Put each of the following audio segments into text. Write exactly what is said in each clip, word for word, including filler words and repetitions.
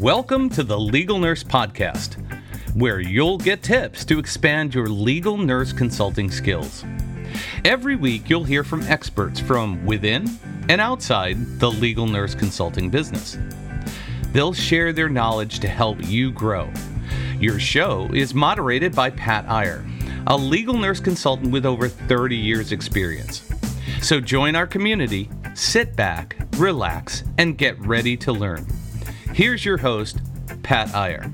Welcome to the Legal Nurse Podcast, where you'll get tips to expand your legal nurse consulting skills. Every week, you'll hear from experts from within and outside the legal nurse consulting business. They'll share their knowledge to help you grow. Your show is moderated by Pat Iyer, a legal nurse consultant with over thirty years experience. So join our community, sit back, relax, and get ready to learn. Here's your host, Pat Iyer.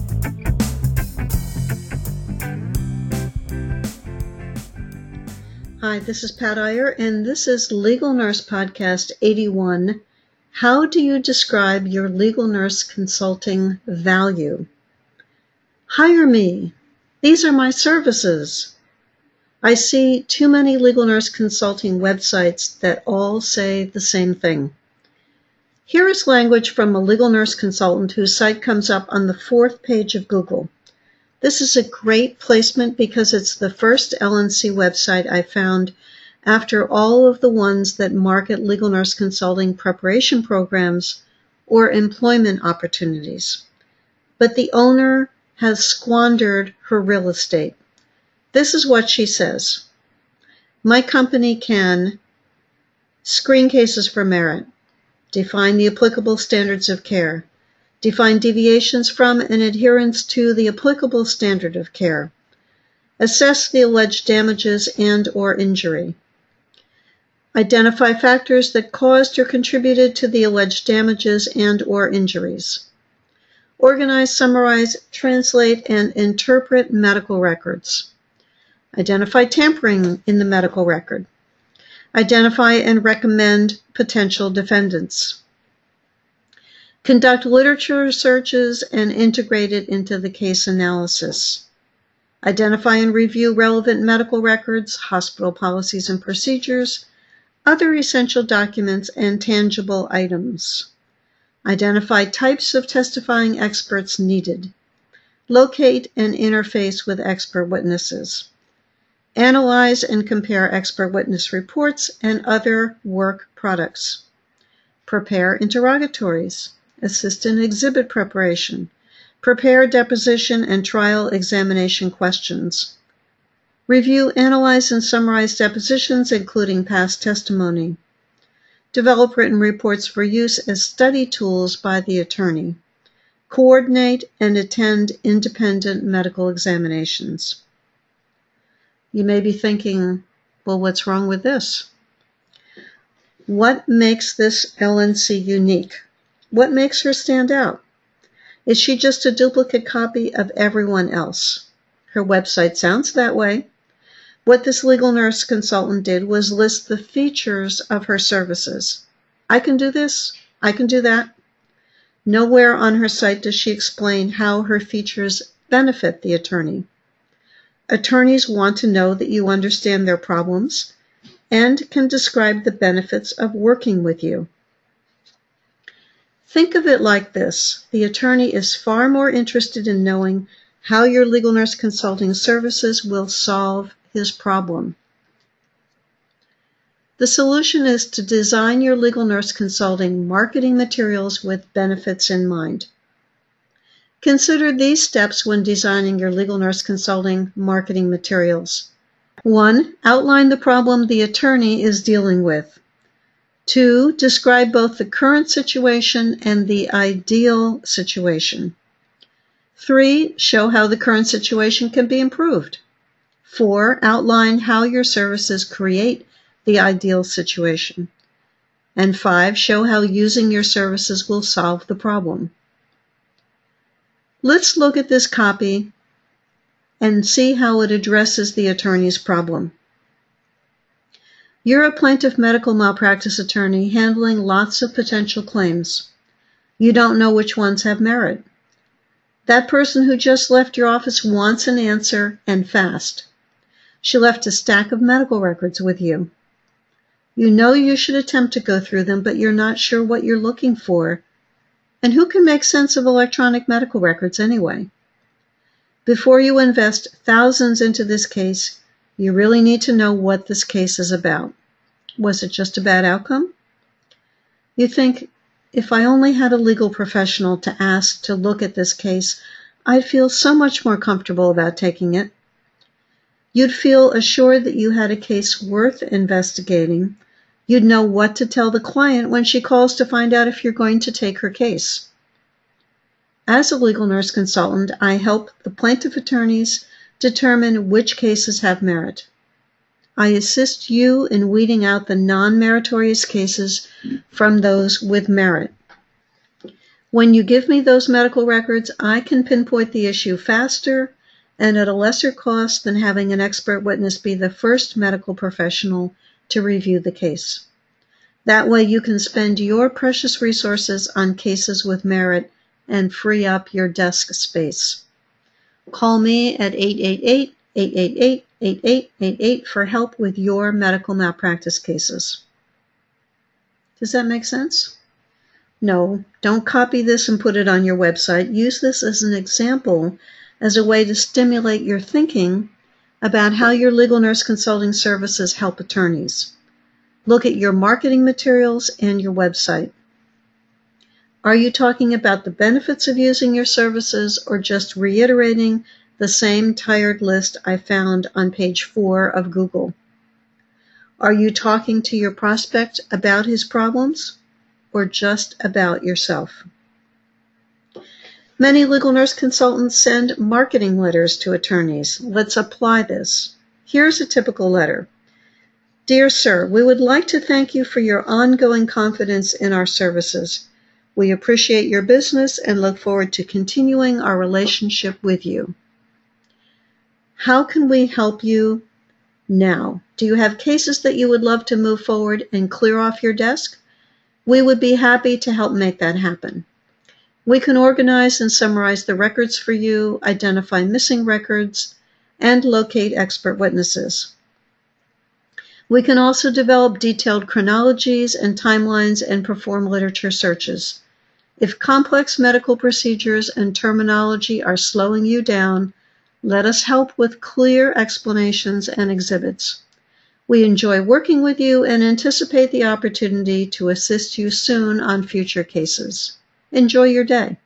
Hi, this is Pat Iyer, and this is Legal Nurse Podcast eighty-one. How do you describe your legal nurse consulting value? Hire me. These are my services. I see too many legal nurse consulting websites that all say the same thing. Here is language from a legal nurse consultant whose site comes up on the fourth page of Google. This is a great placement because it's the first L N C website I found after all of the ones that market legal nurse consulting preparation programs or employment opportunities. But the owner has squandered her real estate. This is what she says. My company can screen cases for merit, define the applicable standards of care, define deviations from and adherence to the applicable standard of care, assess the alleged damages and or injury, identify factors that caused or contributed to the alleged damages and or injuries, organize, summarize, translate, and interpret medical records, identify tampering in the medical record, identify and recommend potential defendants, conduct literature searches and integrate it into the case analysis, identify and review relevant medical records, hospital policies and procedures, other essential documents, and tangible items, identify types of testifying experts needed, locate and interface with expert witnesses, analyze and compare expert witness reports and other work products, prepare interrogatories, assist in exhibit preparation, prepare deposition and trial examination questions, review, analyze, and summarize depositions, including past testimony, develop written reports for use as study tools by the attorney, coordinate and attend independent medical examinations. You may be thinking, well, what's wrong with this? What makes this L N C unique? What makes her stand out? Is she just a duplicate copy of everyone else? Her website sounds that way. What this legal nurse consultant did was list the features of her services. I can do this. I can do that. Nowhere on her site does she explain how her features benefit the attorney. Attorneys want to know that you understand their problems and can describe the benefits of working with you. Think of it like this. The attorney is far more interested in knowing how your legal nurse consulting services will solve his problem. The solution is to design your legal nurse consulting marketing materials with benefits in mind. Consider these steps when designing your legal nurse consulting marketing materials. One, outline the problem the attorney is dealing with. Two, describe both the current situation and the ideal situation. Three, show how the current situation can be improved. Four, outline how your services create the ideal situation. And five, show how using your services will solve the problem. Let's look at this copy and see how it addresses the attorney's problem. You're a plaintiff medical malpractice attorney handling lots of potential claims. You don't know which ones have merit. That person who just left your office wants an answer, and fast. She left a stack of medical records with you. You know you should attempt to go through them, but you're not sure what you're looking for. And who can make sense of electronic medical records anyway? Before you invest thousands into this case, you really need to know what this case is about. Was it just a bad outcome? You think, if I only had a legal professional to ask to look at this case, I'd feel so much more comfortable about taking it. You'd feel assured that you had a case worth investigating. You'd know what to tell the client when she calls to find out if you're going to take her case. As a legal nurse consultant, I help the plaintiff attorneys determine which cases have merit. I assist you in weeding out the non-meritorious cases from those with merit. When you give me those medical records, I can pinpoint the issue faster and at a lesser cost than having an expert witness be the first medical professional to review the case. That way you can spend your precious resources on cases with merit and free up your desk space. Call me at eight eight eight, eight eight eight, eight eight eight eight for help with your medical malpractice cases. Does that make sense? No, don't copy this and put it on your website. Use this as an example, as a way to stimulate your thinking about how your legal nurse consulting services help attorneys. Look at your marketing materials and your website. Are you talking about the benefits of using your services or just reiterating the same tired list I found on page four of Google? Are you talking to your prospect about his problems or just about yourself? Many legal nurse consultants send marketing letters to attorneys. Let's apply this. Here's a typical letter. Dear Sir, we would like to thank you for your ongoing confidence in our services. We appreciate your business and look forward to continuing our relationship with you. How can we help you now? Do you have cases that you would love to move forward and clear off your desk? We would be happy to help make that happen. We can organize and summarize the records for you, identify missing records, and locate expert witnesses. We can also develop detailed chronologies and timelines and perform literature searches. If complex medical procedures and terminology are slowing you down, let us help with clear explanations and exhibits. We enjoy working with you and anticipate the opportunity to assist you soon on future cases. Enjoy your day.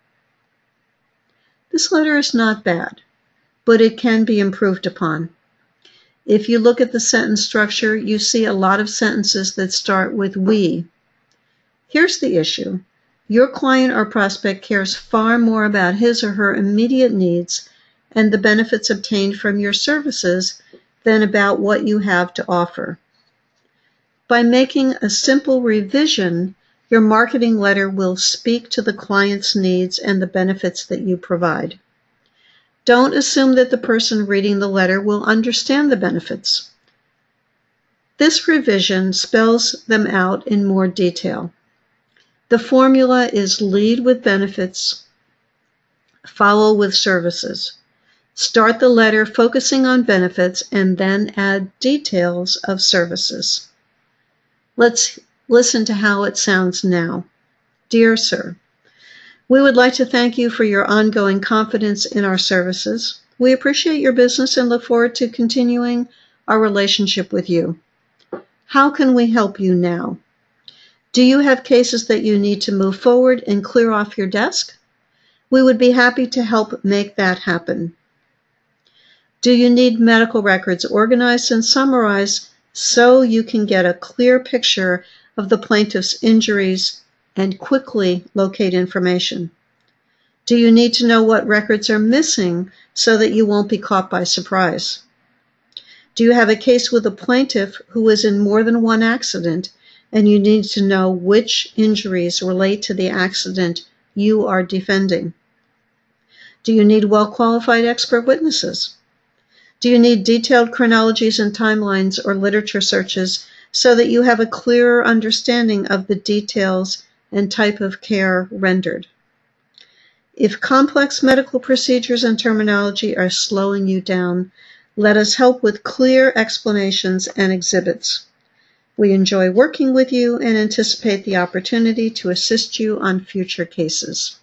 This letter is not bad, but it can be improved upon. If you look at the sentence structure, you see a lot of sentences that start with we. Here's the issue. Your client or prospect cares far more about his or her immediate needs and the benefits obtained from your services than about what you have to offer. By making a simple revision, your marketing letter will speak to the client's needs and the benefits that you provide. Don't assume that the person reading the letter will understand the benefits. This revision spells them out in more detail. The formula is lead with benefits, follow with services. Start the letter focusing on benefits and then add details of services. Let's listen to how it sounds now. Dear Sir, we would like to thank you for your ongoing confidence in our services. We appreciate your business and look forward to continuing our relationship with you. How can we help you now? Do you have cases that you need to move forward and clear off your desk? We would be happy to help make that happen. Do you need medical records organized and summarized so you can get a clear picture of the plaintiff's injuries and quickly locate information? Do you need to know what records are missing so that you won't be caught by surprise? Do you have a case with a plaintiff who was in more than one accident and you need to know which injuries relate to the accident you are defending? Do you need well-qualified expert witnesses? Do you need detailed chronologies and timelines or literature searches so that you have a clearer understanding of the details and type of care rendered? If complex medical procedures and terminology are slowing you down, let us help with clear explanations and exhibits. We enjoy working with you and anticipate the opportunity to assist you on future cases.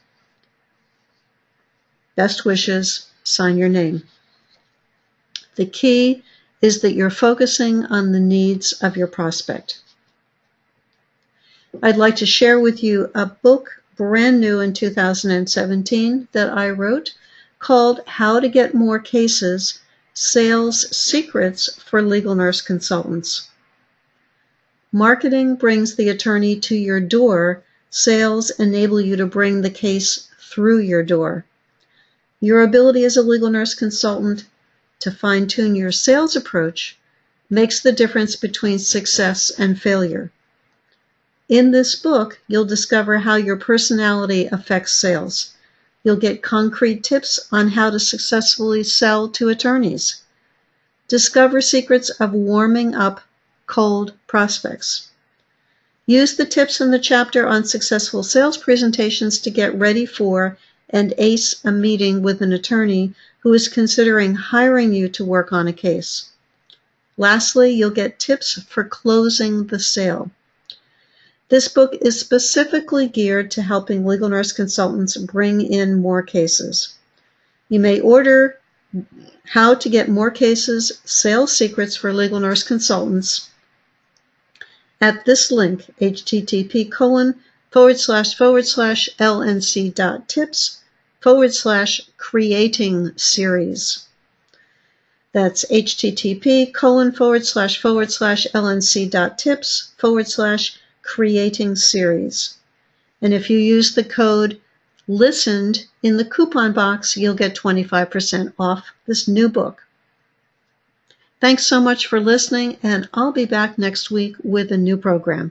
Best wishes, sign your name. The key is that you're focusing on the needs of your prospect. I'd like to share with you a book brand new in two thousand seventeen that I wrote called How to Get More Cases, Sales Secrets for Legal Nurse Consultants. Marketing brings the attorney to your door. Sales enable you to bring the case through your door. Your ability as a legal nurse consultant to fine-tune your sales approach makes the difference between success and failure. In this book, you'll discover how your personality affects sales. You'll get concrete tips on how to successfully sell to attorneys. Discover secrets of warming up cold prospects. Use the tips in the chapter on successful sales presentations to get ready for and ace a meeting with an attorney who is considering hiring you to work on a case. Lastly, you'll get tips for closing the sale. This book is specifically geared to helping legal nurse consultants bring in more cases. You may order How to Get More Cases, Sales Secrets for Legal Nurse Consultants at this link, http colon forward slash forward slash lnc dot tips forward slash creating series. That's http colon forward slash forward slash lnc dot tips forward slash creating series. And if you use the code LISTENED in the coupon box, you'll get twenty-five percent off this new book. Thanks so much for listening, and I'll be back next week with a new program.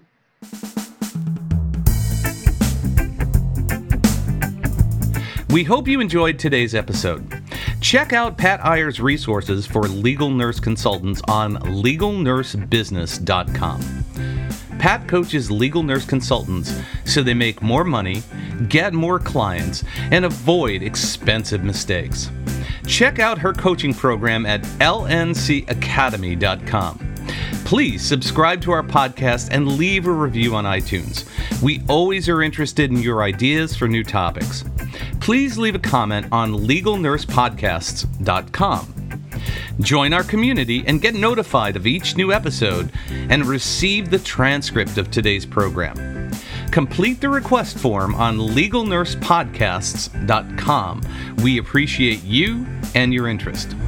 We hope you enjoyed today's episode. Check out Pat Iyer's resources for legal nurse consultants on legal nurse business dot com. Pat coaches legal nurse consultants so they make more money, get more clients, and avoid expensive mistakes. Check out her coaching program at L N C academy dot com. Please subscribe to our podcast and leave a review on iTunes. We always are interested in your ideas for new topics. Please leave a comment on legal nurse podcasts dot com. Join our community and get notified of each new episode and receive the transcript of today's program. Complete the request form on legal nurse podcasts dot com. We appreciate you and your interest.